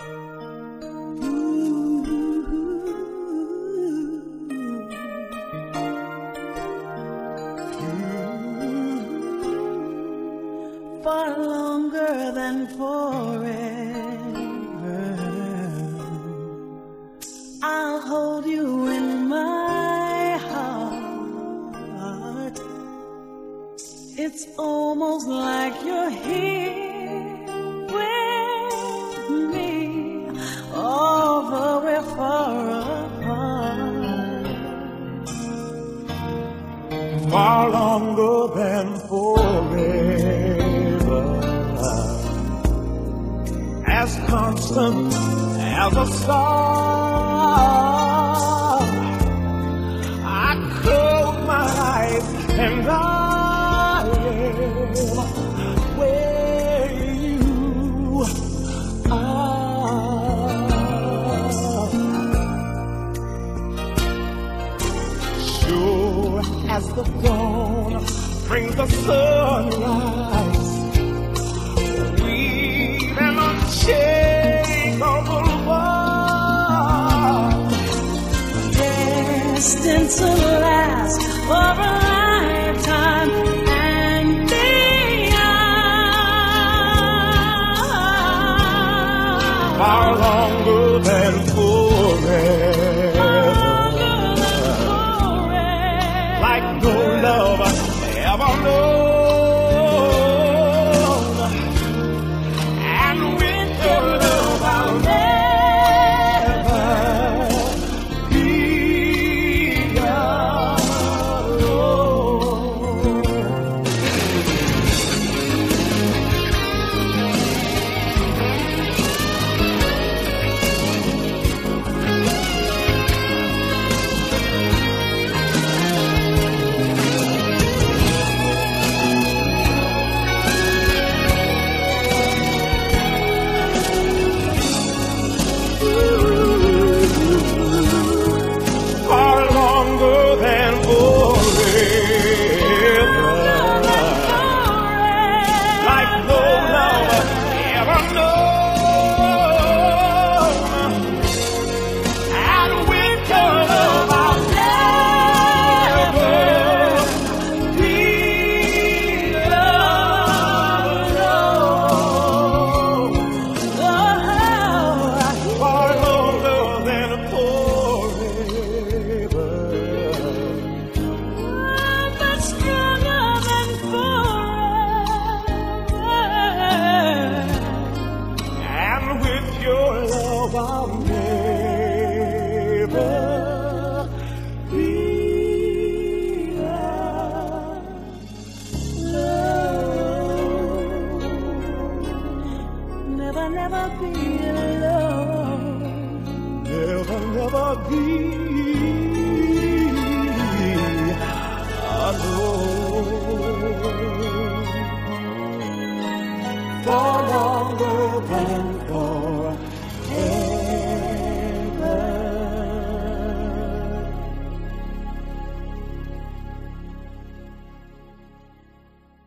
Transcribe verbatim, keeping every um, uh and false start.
For longer than forever, I'll hold you in my heart. It's almost like you're here with me, although we're far apart. Far longer than forever, as constant as a star. I close my eyes and I am where you are. Sure as the dawn brings the sunrise, unshakable bond, destined to last for a lifetime and beyond. Far longer than forever, like no love ever known. I'll never be alone. Never, never be alone. Never, never be alone. For longer than forever.